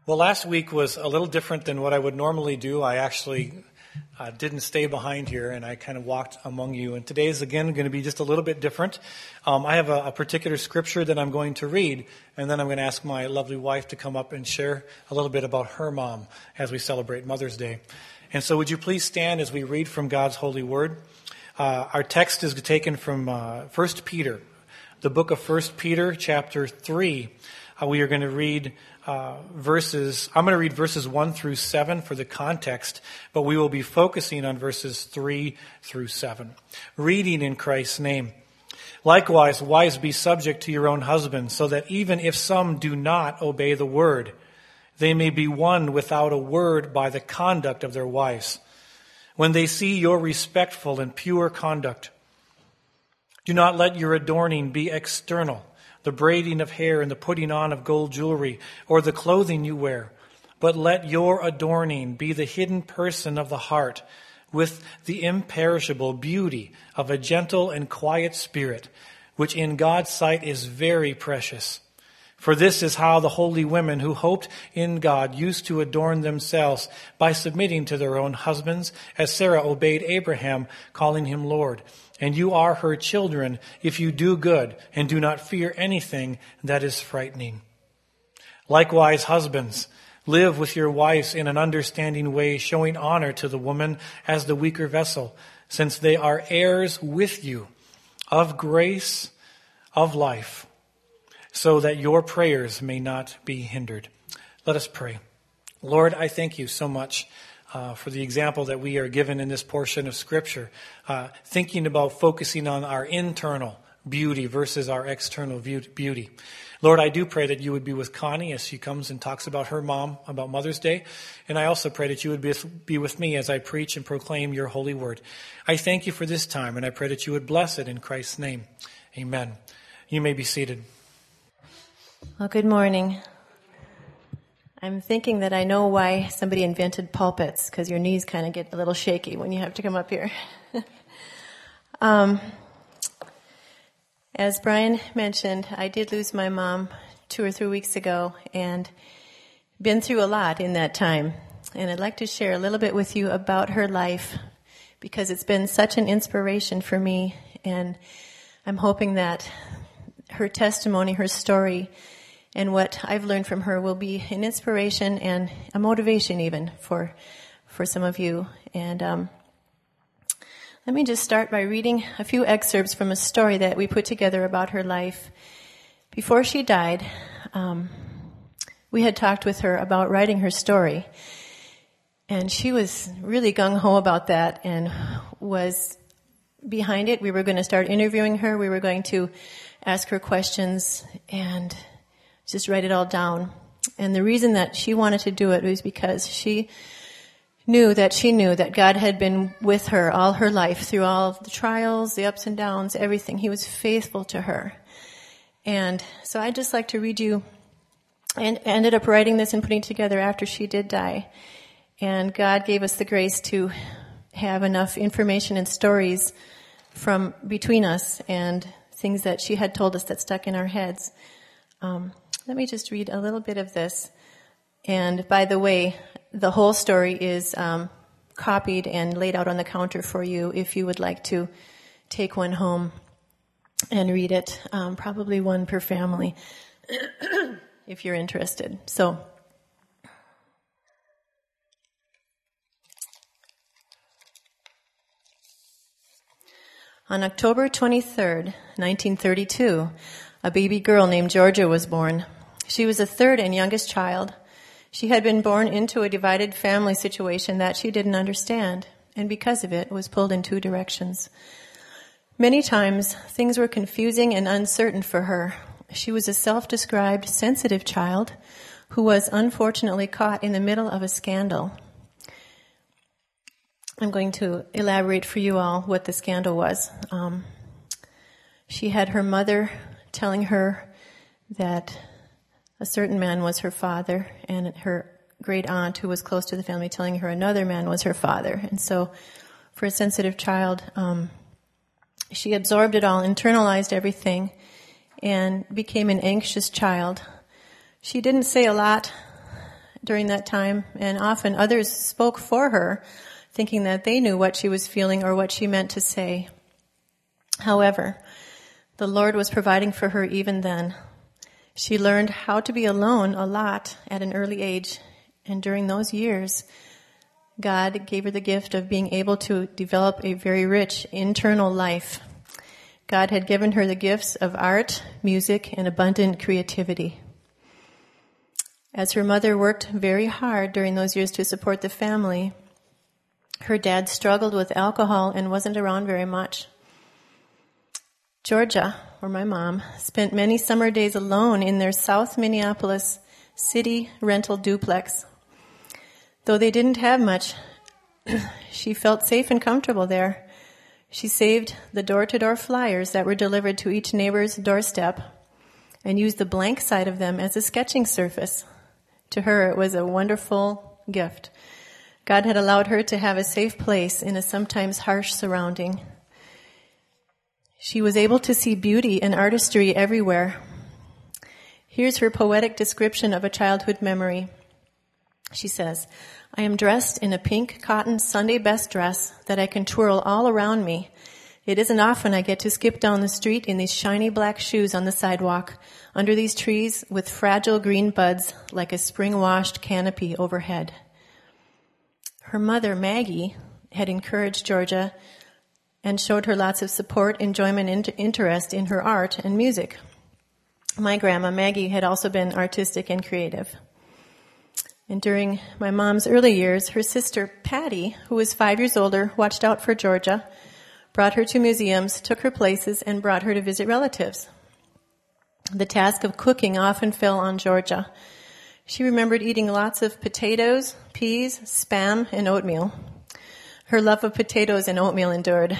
Well, last week was a little different than what I would normally do. I actually didn't stay behind here, and I kind of walked among you. And today is, again, going to be just a little bit different. I have a particular scripture that I'm going to read, and then I'm going to ask my lovely wife to come up and share a little bit about her mom as we celebrate Mother's Day. And so would you please stand as we read from God's holy word? Our text is taken from 1 Peter, the book of 1 Peter, chapter 3. We are going to read I'm going to read verses 1 through 7 for the context, but we will be focusing on verses 3 through 7. Reading in Christ's name. Likewise, wives, be subject to your own husbands, so that even if some do not obey the word, they may be won without a word by the conduct of their wives, when they see your respectful and pure conduct. Do not let your adorning be external, the braiding of hair and the putting on of gold jewelry, or the clothing you wear. But let your adorning be the hidden person of the heart, with the imperishable beauty of a gentle and quiet spirit, which in God's sight is very precious. For this is how the holy women who hoped in God used to adorn themselves, by submitting to their own husbands, as Sarah obeyed Abraham, calling him Lord. And you are her children if you do good and do not fear anything that is frightening. Likewise, husbands, live with your wives in an understanding way, showing honor to the woman as the weaker vessel, since they are heirs with you of grace, of life, so that your prayers may not be hindered. Let us pray. Lord, I thank you so much for the example that we are given in this portion of Scripture, thinking about focusing on our internal beauty versus our external beauty. Lord, I do pray that you would be with Connie as she comes and talks about her mom, about Mother's Day. And I also pray that you would be with me as I preach and proclaim your holy word. I thank you for this time, and I pray that you would bless it in Christ's name. Amen. You may be seated. Well, good morning. I'm thinking that I know why somebody invented pulpits, because your knees kind of get a little shaky when you have to come up here. As Brian mentioned, I did lose my mom 2 or 3 weeks ago and been through a lot in that time. And I'd like to share a little bit with you about her life, because it's been such an inspiration for me. And I'm hoping that her testimony, her story, and what I've learned from her will be an inspiration and a motivation even for some of you. And let me just start by reading a few excerpts from a story that we put together about her life. Before she died, we had talked with her about writing her story. And she was really gung-ho about that and was behind it. We were going to start interviewing her. We were going to ask her questions and just write it all down. And the reason that she wanted to do it was because she knew that God had been with her all her life through all of the trials, the ups and downs, everything. He was faithful to her. And so I'd just like to read you, and ended up writing this and putting it together after she did die. And God gave us the grace to have enough information and stories from between us and things that she had told us that stuck in our heads. Let me just read a little bit of this. And by the way, the whole story is copied and laid out on the counter for you if you would like to take one home and read it. Probably one per family if you're interested. So, on October 23rd, 1932, a baby girl named Georgia was born. She was the third and youngest child. She had been born into a divided family situation that she didn't understand, and because of it, was pulled in 2 directions. Many times, things were confusing and uncertain for her. She was a self-described sensitive child who was unfortunately caught in the middle of a scandal. I'm going to elaborate for you all what the scandal was. She had her mother telling her that a certain man was her father, and her great aunt, who was close to the family, telling her another man was her father. And so for a sensitive child, she absorbed it all, internalized everything, and became an anxious child. She didn't say a lot, during that time, and often others spoke for her, thinking that they knew what she was feeling or what she meant to say. However, the Lord was providing for her even then. She learned how to be alone a lot at an early age, and during those years, God gave her the gift of being able to develop a very rich internal life. God had given her the gifts of art, music, and abundant creativity. As her mother worked very hard during those years to support the family, her dad struggled with alcohol and wasn't around very much. Georgia, or my mom, spent many summer days alone in their South Minneapolis city rental duplex. Though they didn't have much, she felt safe and comfortable there. She saved the door-to-door flyers that were delivered to each neighbor's doorstep and used the blank side of them as a sketching surface. To her, it was a wonderful gift. God had allowed her to have a safe place in a sometimes harsh surrounding. She was able to see beauty and artistry everywhere. Here's her poetic description of a childhood memory. She says, "I am dressed in a pink cotton Sunday best dress that I can twirl all around me. It isn't often I get to skip down the street in these shiny black shoes on the sidewalk, under these trees with fragile green buds like a spring-washed canopy overhead." Her mother, Maggie, had encouraged Georgia and showed her lots of support, enjoyment, and interest in her art and music. My grandma, Maggie, had also been artistic and creative. And during my mom's early years, her sister, Patty, who was 5 years older, watched out for Georgia, brought her to museums, took her places, and brought her to visit relatives. The task of cooking often fell on Georgia. She remembered eating lots of potatoes, peas, Spam, and oatmeal. Her love of potatoes and oatmeal endured.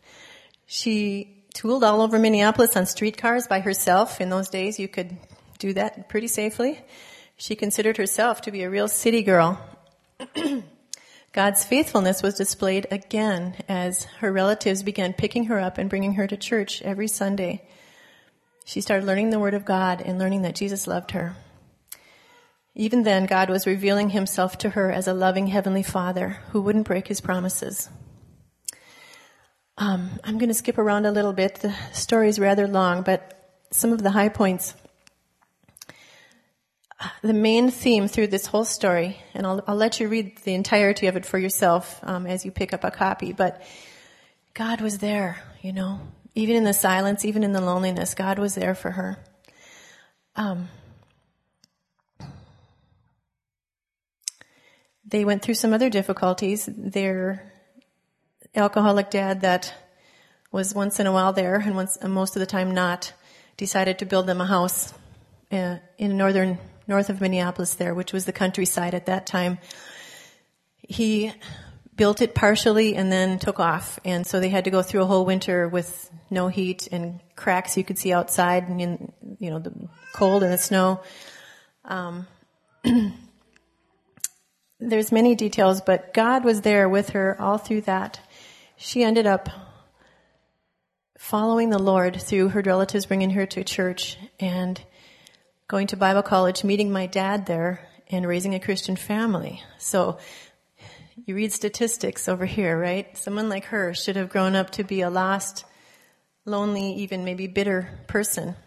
She tooled all over Minneapolis on streetcars by herself. In those days, you could do that pretty safely. She considered herself to be a real city girl. God's faithfulness was displayed again as her relatives began picking her up and bringing her to church every Sunday. She started learning the Word of God and learning that Jesus loved her. Even then, God was revealing himself to her as a loving Heavenly Father who wouldn't break his promises. I'm going to skip around a little bit. The story is rather long, but some of the high points. The main theme through this whole story, and I'll let you read the entirety of it for yourself as you pick up a copy, but God was there, you know. Even in the silence, even in the loneliness, God was there for her. They went through some other difficulties. Their alcoholic dad that was once in a while there and most of the time not, decided to build them a house in north of Minneapolis there, which was the countryside at that time. He built it partially and then took off, and so they had to go through a whole winter with no heat and cracks you could see outside, and the cold and the snow. There's many details, but God was there with her all through that. She ended up following the Lord through her relatives bringing her to church and going to Bible college, meeting my dad there, and raising a Christian family. So you read statistics over here, right? Someone like her should have grown up to be a lost, lonely, even maybe bitter person.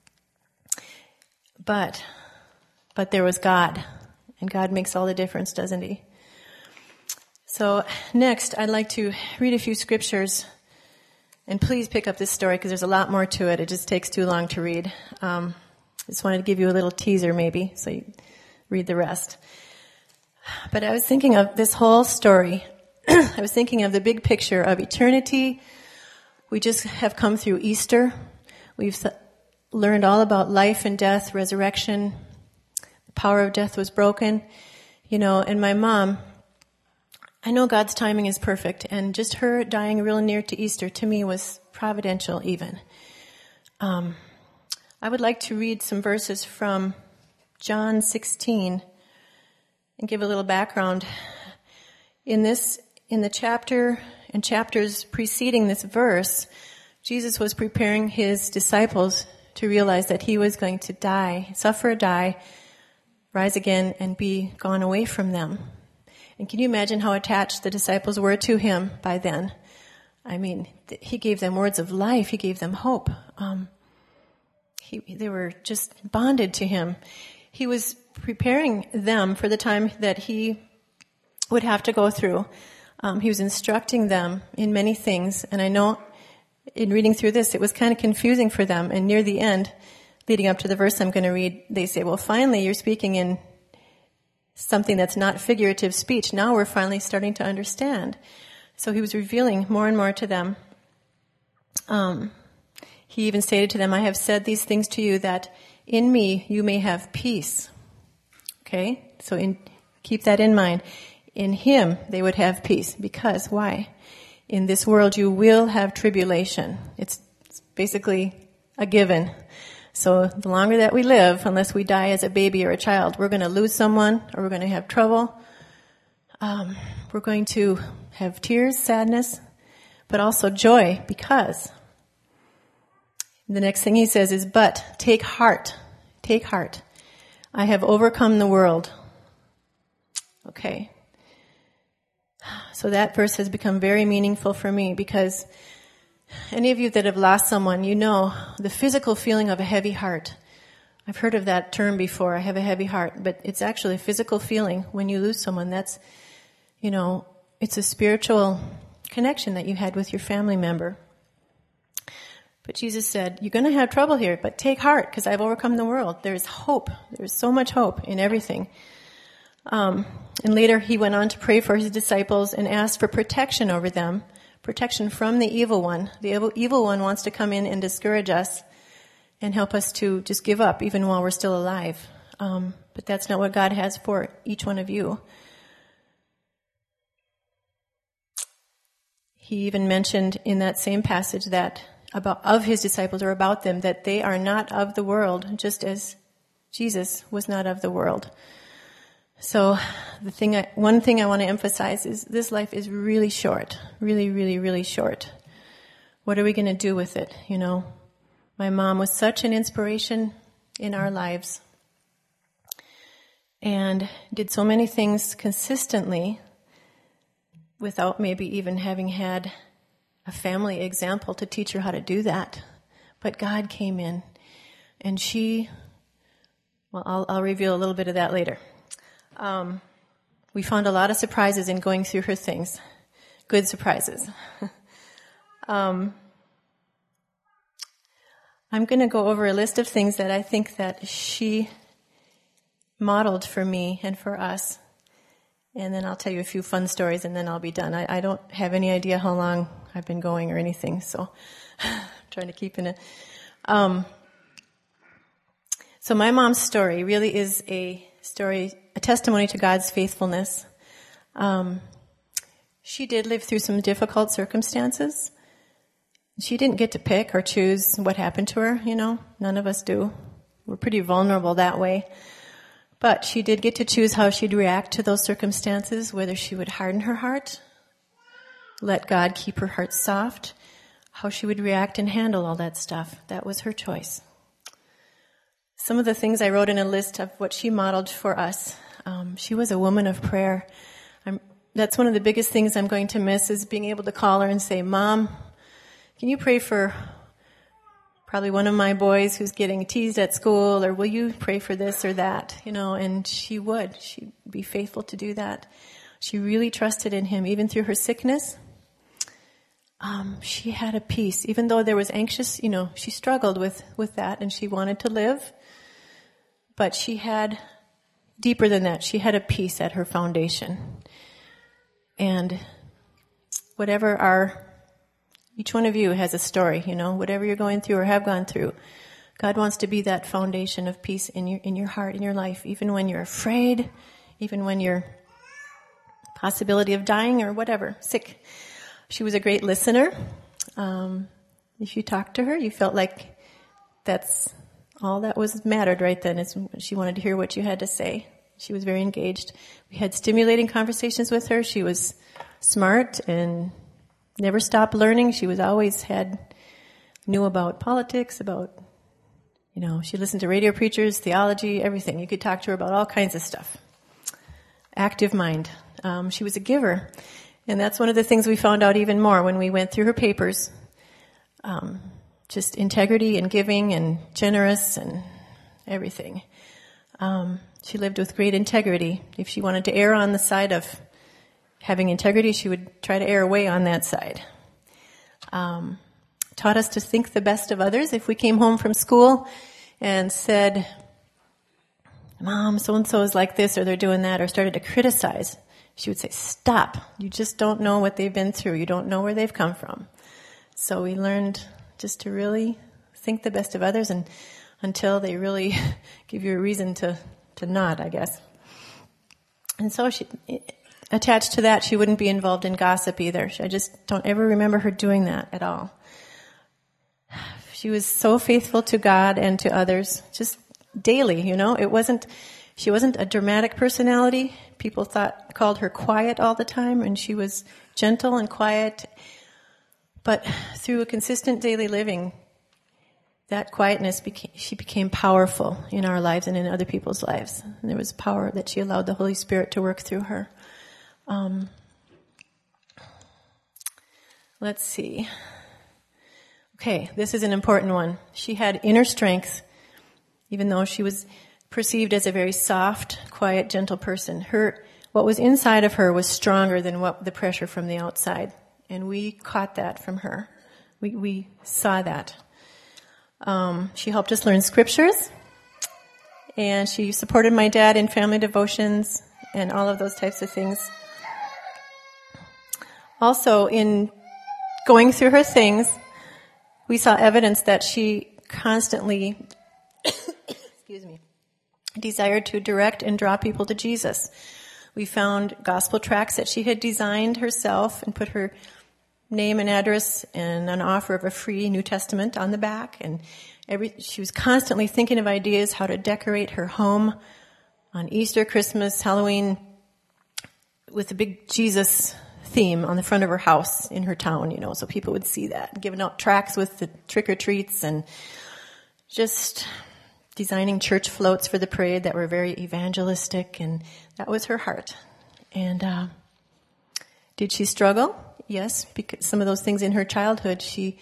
But there was God. And God makes all the difference, doesn't he? So next, I'd like to read a few scriptures. And please pick up this story because there's a lot more to it. It just takes too long to read. Just wanted to give you a little teaser maybe, so you read the rest. But I was thinking of this whole story. I was thinking of the big picture of eternity. We just have come through Easter. We've learned all about life and death, resurrection. Power of death was broken, and my mom, I know God's timing is perfect, and just her dying real near to Easter to me was providential even. I would like to read some verses from John 16 and give a little background. In the chapter and chapters preceding this verse, Jesus was preparing his disciples to realize that he was going to die, rise again and be gone away from them. And can you imagine how attached the disciples were to him by then? I mean, he gave them words of life. He gave them hope. They were just bonded to him. He was preparing them for the time that he would have to go through. He was instructing them in many things. And I know in reading through this, it was kind of confusing for them. And near the end, leading up to the verse I'm going to read, they say, well, finally, you're speaking in something that's not figurative speech. Now we're finally starting to understand. So he was revealing more and more to them. He even stated to them, I have said these things to you that in me you may have peace. Okay? So keep that in mind. In him they would have peace. Because, why? In this world you will have tribulation. It's basically a given. So the longer that we live, unless we die as a baby or a child, we're going to lose someone or we're going to have trouble. We're going to have tears, sadness, but also joy, because the next thing he says is, but take heart, I have overcome the world. Okay. So that verse has become very meaningful for me, because any of you that have lost someone, you know the physical feeling of a heavy heart. I've heard of that term before, I have a heavy heart, but it's actually a physical feeling when you lose someone. That's, it's a spiritual connection that you had with your family member. But Jesus said, you're going to have trouble here, but take heart, because I've overcome the world. There's hope. There's so much hope in everything. And later he went on to pray for his disciples and asked for protection over them, protection from the evil one. The evil one wants to come in and discourage us and help us to just give up even while we're still alive. But that's not what God has for each one of you. He even mentioned in that same passage that of his disciples, or about them, that they are not of the world, just as Jesus was not of the world. So one thing I want to emphasize is this life is really short, really, really, really short. What are we going to do with it? My mom was such an inspiration in our lives and did so many things consistently without maybe even having had a family example to teach her how to do that. But God came in, and I'll reveal a little bit of that later. We found a lot of surprises in going through her things. Good surprises. I'm going to go over a list of things that I think that she modeled for me and for us. And then I'll tell you a few fun stories, and then I'll be done. I don't have any idea how long I've been going or anything, so I'm trying to keep in it. So my mom's story really is a testimony to God's faithfulness. She did live through some difficult circumstances. She didn't get to pick or choose what happened to her, None of us do. We're pretty vulnerable that way. But she did get to choose how she'd react to those circumstances, whether she would harden her heart, let God keep her heart soft, how she would react and handle all that stuff. That was her choice. Some of the things I wrote in a list of what she modeled for us. She was a woman of prayer. That's one of the biggest things I'm going to miss, is being able to call her and say, Mom, can you pray for probably one of my boys who's getting teased at school, or will you pray for this or that? And she would. She'd be faithful to do that. She really trusted in him, even through her sickness. She had a peace, even though there was anxious, she struggled with that, and she wanted to live. But she had, deeper than that, she had a peace at her foundation. And each one of you has a story, whatever you're going through or have gone through. God wants to be that foundation of peace in your heart, in your life, even when you're afraid, even when you're possibility of dying or whatever, sick. She was a great listener. If you talked to her, you felt like that's all that was mattered right then. Is she wanted to hear what you had to say. She was very engaged. We had stimulating conversations with her. She was smart and never stopped learning. She was always knew about politics, about, She listened to radio preachers, theology, everything. You could talk to her about all kinds of stuff. Active mind. She was a giver. And that's one of the things we found out even more when we went through her papers. Just integrity and giving and generous and everything. She lived with great integrity. If she wanted to err on the side of having integrity, she would try to err away on that side. Taught us to think the best of others. If we came home from school and said, Mom, so-and-so is like this, or they're doing that, or started to criticize, she would say, stop. You just don't know what they've been through. You don't know where they've come from. So we learned just to really think the best of others, and until they really give you a reason to not, I guess. And so attached to that, she wouldn't be involved in gossip either. I just don't ever remember her doing that at all. She was so faithful to God and to others, just daily, She wasn't a dramatic personality. People called her quiet all the time, and she was gentle and quiet. But through a consistent daily living, that quietness she became powerful in our lives and in other people's lives. And there was power that she allowed the Holy Spirit to work through her. Let's see. Okay, this is an important one. She had inner strength, even though she was perceived as a very soft, quiet, gentle person. What was inside of her was stronger than the pressure from the outside. And we caught that from her. We saw that. She helped us learn scriptures, and she supported my dad in family devotions and all of those types of things. Also, in going through her things, we saw evidence that she constantly desired to direct and draw people to Jesus. We found gospel tracts that she had designed herself and put her name and address and an offer of a free New Testament on the back. And she was constantly thinking of ideas how to decorate her home on Easter, Christmas, Halloween, with a big Jesus theme on the front of her house in her town, so people would see that. Giving out tracts with the trick-or-treats and just designing church floats for the parade that were very evangelistic, and that was her heart. And did she struggle? Yes, because some of those things in her childhood, she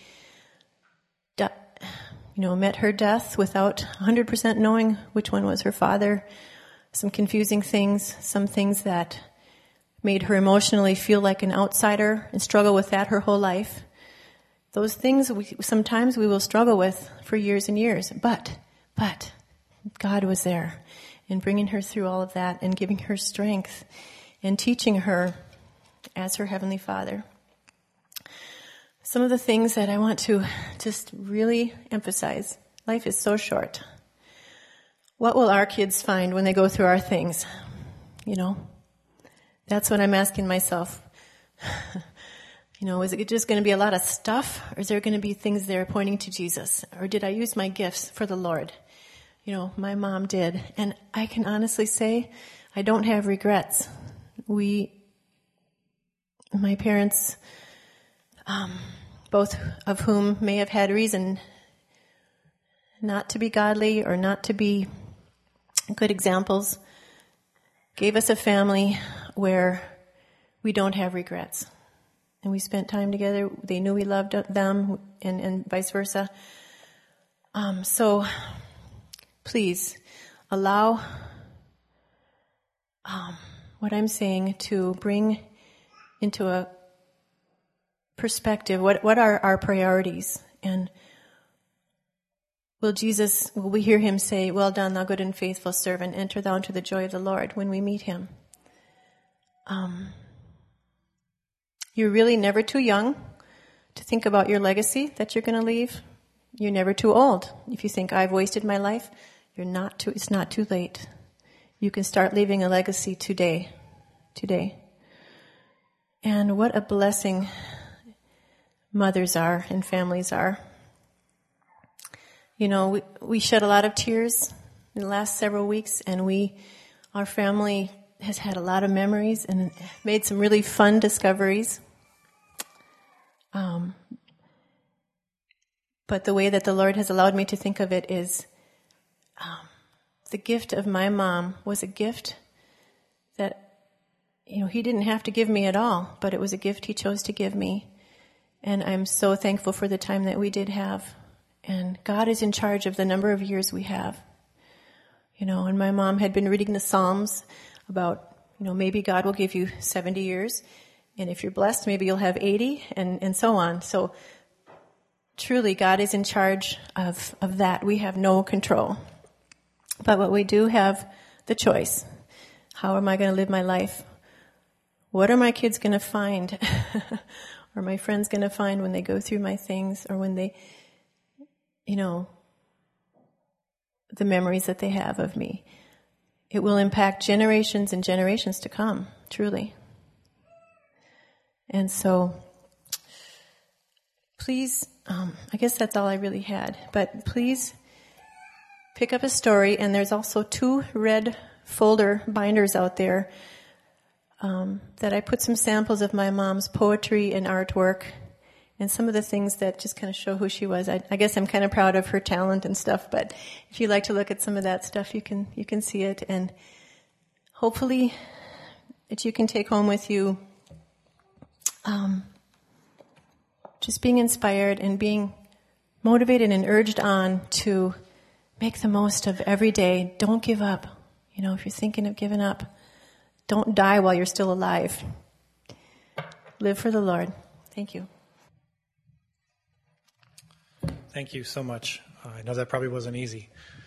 met her death without 100% knowing which one was her father. Some confusing things, some things that made her emotionally feel like an outsider and struggle with that her whole life. Those things sometimes we will struggle with for years and years. But God was there in bringing her through all of that and giving her strength and teaching her as her Heavenly Father. Some of the things that I want to just really emphasize. Life is so short. What will our kids find when they go through our things? That's what I'm asking myself. Is it just going to be a lot of stuff, or is there going to be things there pointing to Jesus? Or did I use my gifts for the Lord? My mom did. And I can honestly say I don't have regrets. My parents, both of whom may have had reason not to be godly or not to be good examples, gave us a family where we don't have regrets. And we spent time together. They knew we loved them, and vice versa. So please allow what I'm saying to bring into a perspective what are our priorities, and will we hear him say, "Well done, thou good and faithful servant, enter thou into the joy of the Lord," when we meet him. You're really never too young to think about your legacy that you're going to leave. You're never too old. If you think I've wasted my life, it's not too late. You can start leaving a legacy today. And what a blessing mothers are and families are. We shed a lot of tears in the last several weeks, and our family has had a lot of memories and made some really fun discoveries. But the way that the Lord has allowed me to think of it is the gift of my mom was a gift that, he didn't have to give me at all, but it was a gift he chose to give me. And I'm so thankful for the time that we did have. And God is in charge of the number of years we have. And my mom had been reading the Psalms about, maybe God will give you 70 years. And if you're blessed, maybe you'll have 80 and so on. So truly, God is in charge of that. We have no control. But what we do have the choice. How am I going to live my life? What are my kids going to find? Or my friends going to find when they go through my things, or when they, the memories that they have of me? It will impact generations and generations to come, truly. And so, please, I guess that's all I really had. But please pick up a story, and there's also 2 red folder binders out there that I put some samples of my mom's poetry and artwork, and some of the things that just kind of show who she was. I guess I'm kind of proud of her talent and stuff, but if you'd like to look at some of that stuff, you can see it, and hopefully that you can take home with you just being inspired and being motivated and urged on to make the most of every day. Don't give up. If you're thinking of giving up, don't die while you're still alive. Live for the Lord. Thank you. Thank you so much. I know that probably wasn't easy.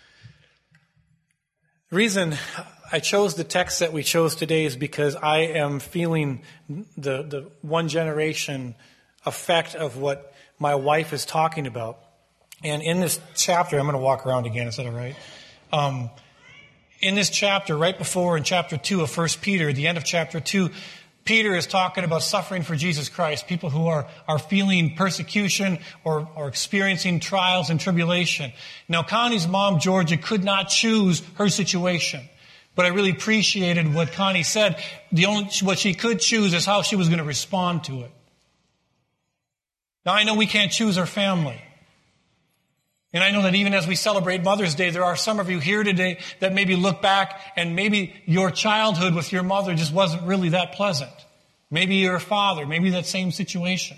The reason I chose the text that we chose today is because I am feeling the one generation effect of what my wife is talking about. And in this chapter, I'm going to walk around again, is that all right? In this chapter, right before in chapter 2 of 1 Peter, the end of chapter 2, Peter is talking about suffering for Jesus Christ, people who are feeling persecution or experiencing trials and tribulation. Now, Connie's mom, Georgia, could not choose her situation. But I really appreciated what Connie said. What she could choose is how she was going to respond to it. Now, I know we can't choose our family. And I know that even as we celebrate Mother's Day, there are some of you here today that maybe look back and maybe your childhood with your mother just wasn't really that pleasant. Maybe your father, maybe that same situation.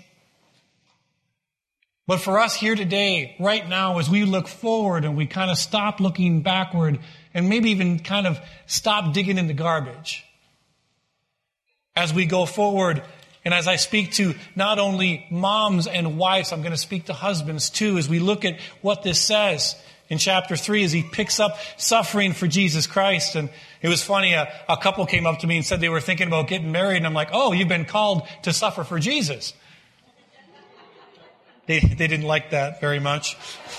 But for us here today, right now, as we look forward and we kind of stop looking backward and maybe even kind of stop digging in the garbage, as we go forward, and as I speak to not only moms and wives, I'm going to speak to husbands too, as we look at what this says in chapter 3, as he picks up suffering for Jesus Christ. And it was funny, a couple came up to me and said they were thinking about getting married, and I'm like, oh, you've been called to suffer for Jesus. They didn't like that very much.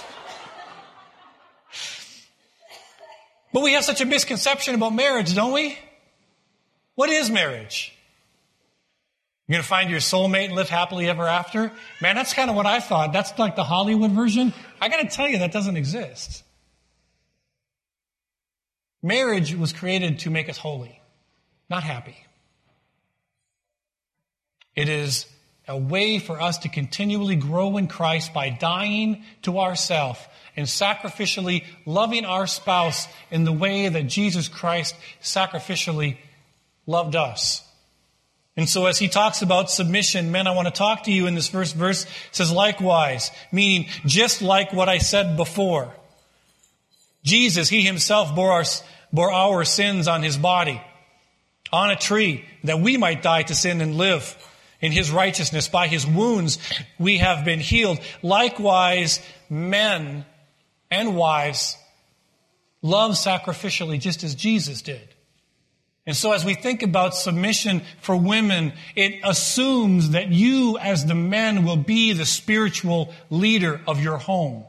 But we have such a misconception about marriage, don't we? What is marriage? You're going to find your soulmate and live happily ever after? Man, that's kind of what I thought. That's like the Hollywood version. I got to tell you, that doesn't exist. Marriage was created to make us holy, not happy. It is a way for us to continually grow in Christ by dying to ourselves and sacrificially loving our spouse in the way that Jesus Christ sacrificially loved us. And so as he talks about submission, men, I want to talk to you in this first verse. It says, likewise, meaning just like what I said before. Jesus, he himself bore our sins on his body, on a tree, that we might die to sin and live in his righteousness. By his wounds we have been healed. Likewise, men and wives love sacrificially just as Jesus did. And so as we think about submission for women, it assumes that you as the men will be the spiritual leader of your home.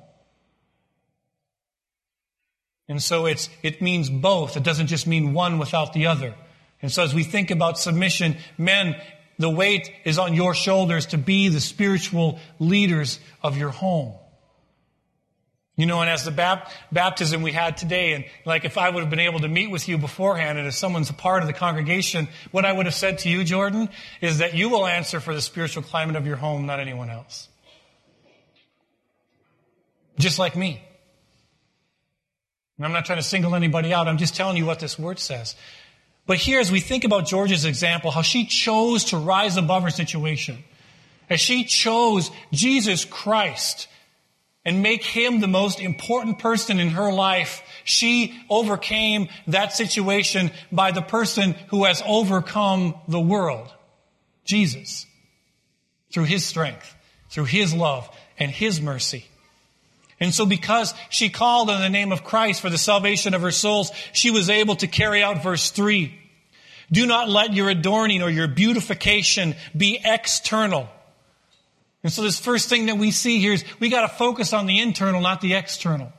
And so it means both. It doesn't just mean one without the other. And so as we think about submission, men, the weight is on your shoulders to be the spiritual leaders of your home. You know, and as the baptism we had today, and like if I would have been able to meet with you beforehand, and if someone's a part of the congregation, what I would have said to you, Jordan, is that you will answer for the spiritual climate of your home, not anyone else. Just like me. And I'm not trying to single anybody out. I'm just telling you what this word says. But here, as we think about Georgia's example, how she chose to rise above her situation, as she chose Jesus Christ and make him the most important person in her life, she overcame that situation by the person who has overcome the world, Jesus, through his strength, through his love, and his mercy. And so because she called on the name of Christ for the salvation of her souls, she was able to carry out verse 3. Do not let your adorning or your beautification be external. And so this first thing that we see here is we got to focus on the internal, not the external.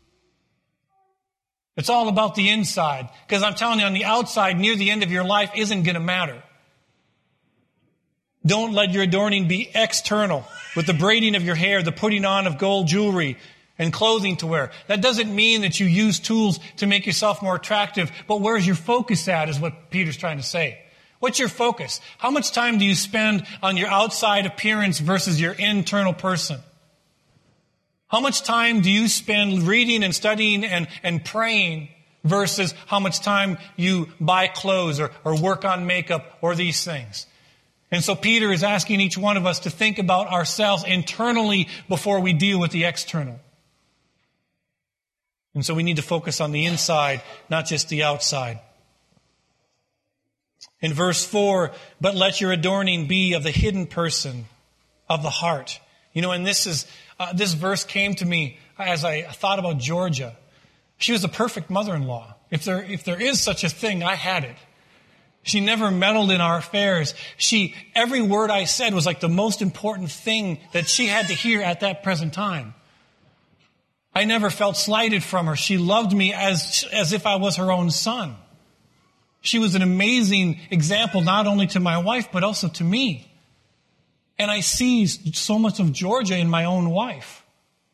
It's all about the inside. Because I'm telling you, on the outside, near the end of your life, isn't going to matter. Don't let your adorning be external, with the braiding of your hair, the putting on of gold jewelry, and clothing to wear. That doesn't mean that you use tools to make yourself more attractive, but where's your focus at is what Peter's trying to say. What's your focus? How much time do you spend on your outside appearance versus your internal person? How much time do you spend reading and studying and praying versus how much time you buy clothes or work on makeup or these things? And so Peter is asking each one of us to think about ourselves internally before we deal with the external. And so we need to focus on the inside, not just the outside. In verse 4, but let your adorning be of the hidden person, of the heart. You know, and this verse came to me as I thought about Georgia. She was a perfect mother-in-law. If there is such a thing, I had it. She never meddled in our affairs. Every word I said was like the most important thing that she had to hear at that present time. I never felt slighted from her. She loved me as if I was her own son. She was an amazing example, not only to my wife, but also to me. And I see so much of Georgia in my own wife.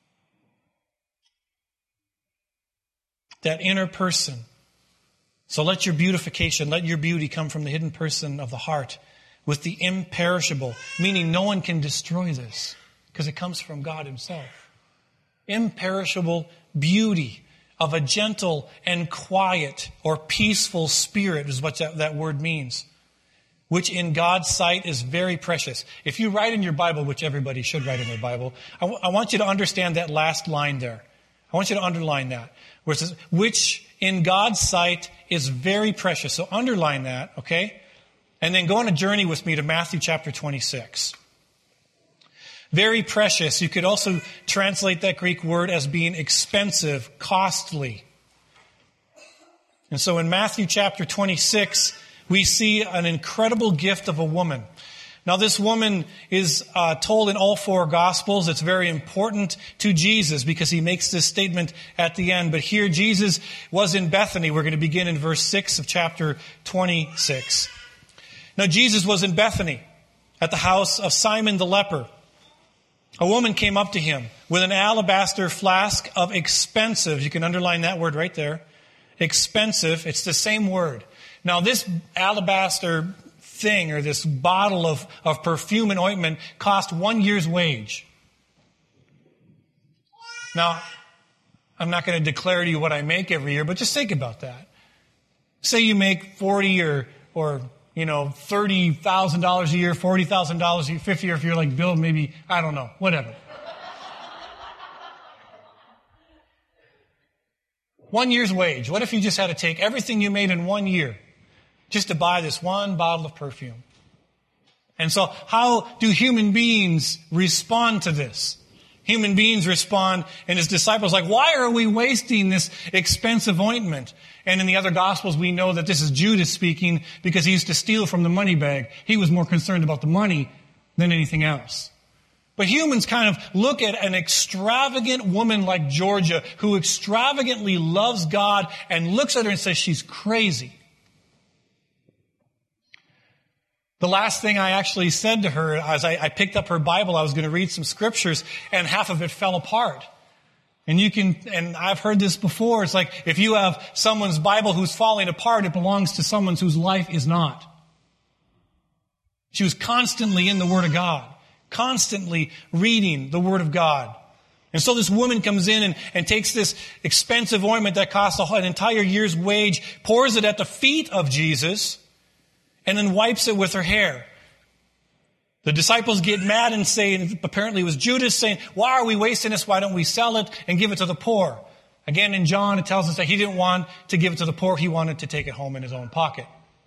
That inner person. So let your beautification, let your beauty come from the hidden person of the heart with the imperishable, meaning no one can destroy this because it comes from God himself. Imperishable beauty of a gentle and quiet or peaceful spirit is what that word means, which in God's sight is very precious. If you write in your Bible, which everybody should write in their Bible, I want you to understand that last line there. I want you to underline that, where it says, which in God's sight is very precious. So underline that, okay? And then go on a journey with me to Matthew chapter 26. Very precious. You could also translate that Greek word as being expensive, costly. And so in Matthew chapter 26, we see an incredible gift of a woman. Now this woman is told in all four Gospels. It's very important to Jesus because he makes this statement at the end. But here Jesus was in Bethany. We're going to begin in verse 6 of chapter 26. Now Jesus was in Bethany at the house of Simon the leper. A woman came up to him with an alabaster flask of expensive, you can underline that word right there, expensive, it's the same word. Now this alabaster thing or this bottle of perfume and ointment cost 1 year's wage. Now, I'm not going to declare to you what I make every year, but just think about that. Say you make $40 or $30,000 a year, $40,000 a year, 50, or if you're like Bill, maybe, I don't know, whatever. 1 year's wage. What if you just had to take everything you made in 1 year just to buy this one bottle of perfume? And so how do human beings respond to this? Human beings respond, and his disciples are like, why are we wasting this expensive ointment? And in the other Gospels, we know that this is Judas speaking because he used to steal from the money bag. He was more concerned about the money than anything else. But humans kind of look at an extravagant woman like Georgia who extravagantly loves God and looks at her and says she's crazy. The last thing I actually said to her as I picked up her Bible, I was going to read some scriptures and half of it fell apart. And I've heard this before, it's like if you have someone's Bible who's falling apart, it belongs to someone whose life is not. She was constantly in the Word of God, constantly reading the Word of God. And so this woman comes in and takes this expensive ointment that costs an entire year's wage, pours it at the feet of Jesus, and then wipes it with her hair. The disciples get mad and say, apparently it was Judas saying, why are we wasting this? Why don't we sell it and give it to the poor? Again, in John, it tells us that he didn't want to give it to the poor. He wanted to take it home in his own pocket.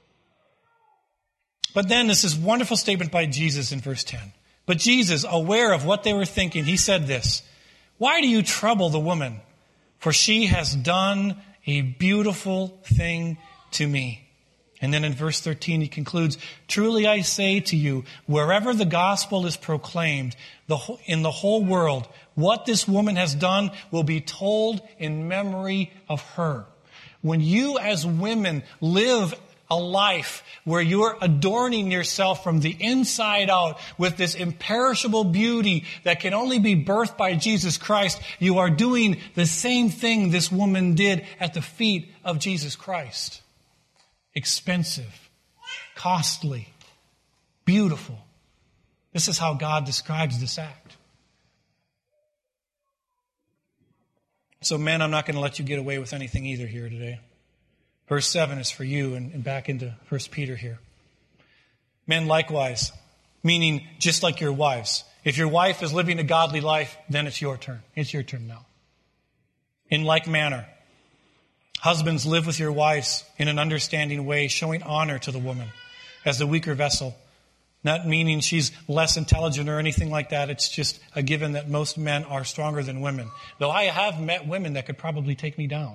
But then there's this wonderful statement by Jesus in verse 10. But Jesus, aware of what they were thinking, he said this, why do you trouble the woman? For she has done a beautiful thing to me. And then in verse 13 he concludes, truly I say to you, wherever the gospel is proclaimed in the whole world, what this woman has done will be told in memory of her. When you as women live a life where you're adorning yourself from the inside out with this imperishable beauty that can only be birthed by Jesus Christ, you are doing the same thing this woman did at the feet of Jesus Christ. Expensive, costly, beautiful. This is how God describes this act. So men, I'm not going to let you get away with anything either here today. Verse 7 is for you, and back into 1 Peter here. Men likewise, meaning just like your wives. If your wife is living a godly life, then it's your turn. It's your turn now. In like manner, husbands, live with your wives in an understanding way, showing honor to the woman as the weaker vessel. Not meaning she's less intelligent or anything like that. It's just a given that most men are stronger than women. Though I have met women that could probably take me down.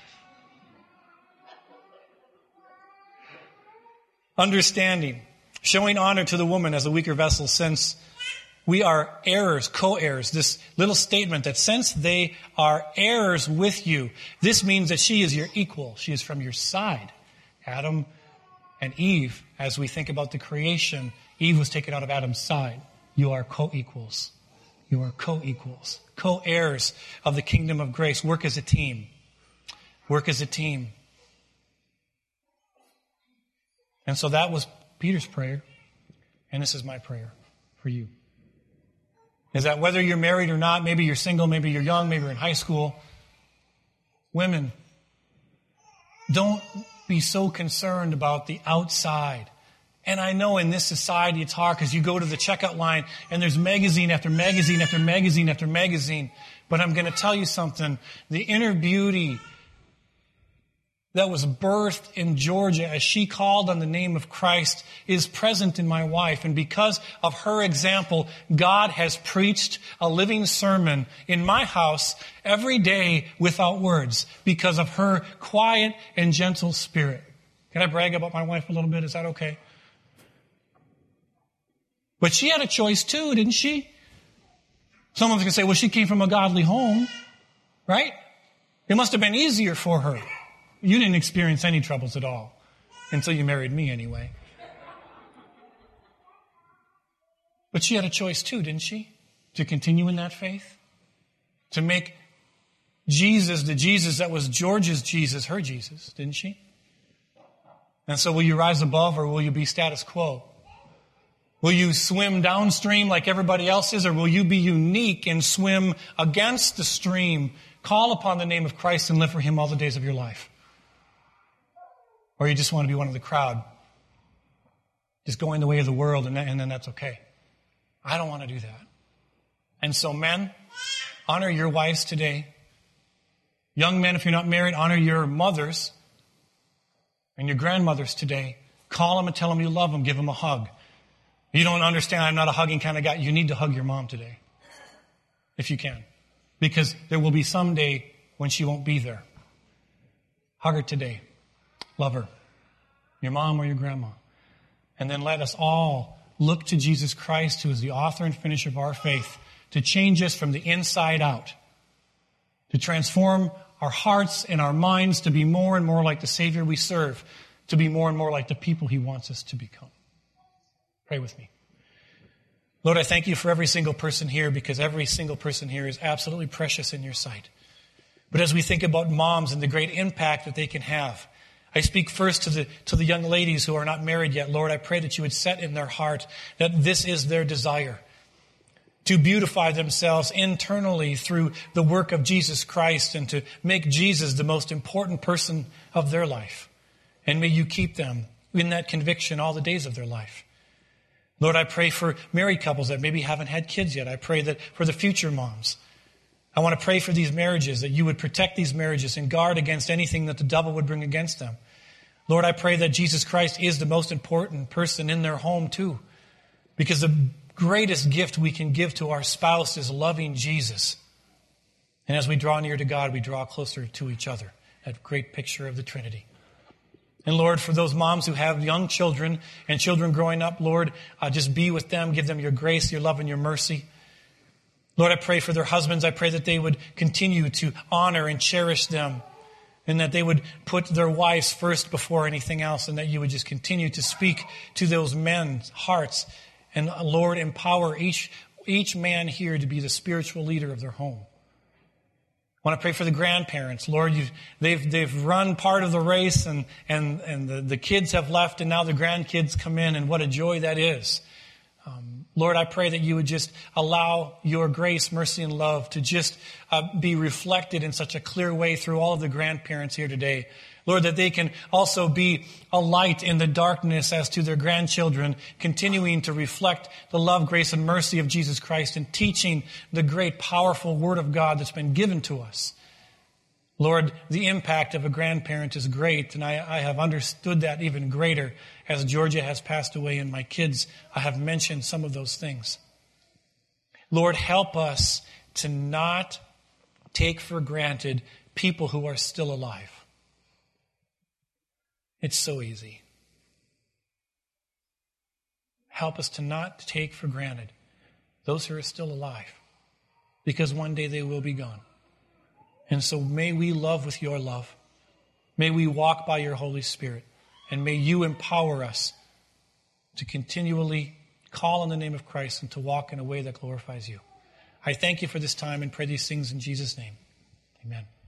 Understanding, showing honor to the woman as a weaker vessel, since we are heirs, co-heirs. This little statement that since they are heirs with you, this means that she is your equal. She is from your side. Adam and Eve, as we think about the creation, Eve was taken out of Adam's side. You are co-equals. You are co-equals. Co-heirs of the kingdom of grace. Work as a team. Work as a team. And so that was Peter's prayer. And this is my prayer for you. Is that whether you're married or not, maybe you're single, maybe you're young, maybe you're in high school, women, don't be so concerned about the outside. And I know in this society it's hard because you go to the checkout line and there's magazine after magazine after magazine after magazine. But I'm going to tell you something. The inner beauty that was birthed in Georgia as she called on the name of Christ is present in my wife. And because of her example, God has preached a living sermon in my house every day without words because of her quiet and gentle spirit. Can I brag about my wife a little bit? Is that okay? But she had a choice too, didn't she? Someone's going to say, well, she came from a godly home, right? It must have been easier for her. You didn't experience any troubles at all until you married me anyway. But she had a choice too, didn't she? To continue in that faith? To make Jesus, the Jesus that was George's Jesus, her Jesus, didn't she? And so will you rise above or will you be status quo? Will you swim downstream like everybody else is, or will you be unique and swim against the stream, call upon the name of Christ and live for Him all the days of your life? Or you just want to be one of the crowd, just going the way of the world, and then that's okay. I don't want to do that. And so men, honor your wives today. Young men, if you're not married, honor your mothers and your grandmothers today. Call them and tell them you love them. Give them a hug. You don't understand, I'm not a hugging kind of guy. You need to hug your mom today, if you can. Because there will be some day when she won't be there. Hug her today. Love her. Your mom or your grandma. And then let us all look to Jesus Christ, who is the author and finisher of our faith, to change us from the inside out. To transform our hearts and our minds to be more and more like the Savior we serve. To be more and more like the people He wants us to become. Pray with me. Lord, I thank You for every single person here, because every single person here is absolutely precious in Your sight. But as we think about moms and the great impact that they can have, I speak first to the young ladies who are not married yet. Lord, I pray that You would set in their heart that this is their desire. to beautify themselves internally through the work of Jesus Christ and to make Jesus the most important person of their life. And may you keep them in that conviction all the days of their life. Lord, I pray for married couples that maybe haven't had kids yet. I pray that for the future moms. I want to pray for these marriages, that you would protect these marriages and guard against anything that the devil would bring against them. Lord, I pray that Jesus Christ is the most important person in their home too. Because the greatest gift we can give to our spouse is loving Jesus. And as we draw near to God, we draw closer to each other. That great picture of the Trinity. And Lord, for those moms who have young children and children growing up, Lord, just be with them. Give them your grace, your love, and your mercy. Lord, I pray for their husbands. I pray that they would continue to honor and cherish them. And that they would put their wives first before anything else. And that you would just continue to speak to those men's hearts. And Lord, empower each man here to be the spiritual leader of their home. I want to pray for the grandparents. Lord, they've run part of the race and the kids have left and now the grandkids come in, and what a joy that is. Lord, I pray that you would just allow your grace, mercy, and love to just be reflected in such a clear way through all of the grandparents here today. Lord, that they can also be a light in the darkness as to their grandchildren, continuing to reflect the love, grace, and mercy of Jesus Christ and teaching the great, powerful Word of God that's been given to us. Lord, the impact of a grandparent is great, and I have understood that even greater as Georgia has passed away and my kids, I have mentioned some of those things. Lord, help us to not take for granted people who are still alive. It's so easy. Help us to not take for granted those who are still alive, because one day they will be gone. And so may we love with your love. May we walk by your Holy Spirit. And may you empower us to continually call on the name of Christ and to walk in a way that glorifies you. I thank you for this time and pray these things in Jesus' name. Amen.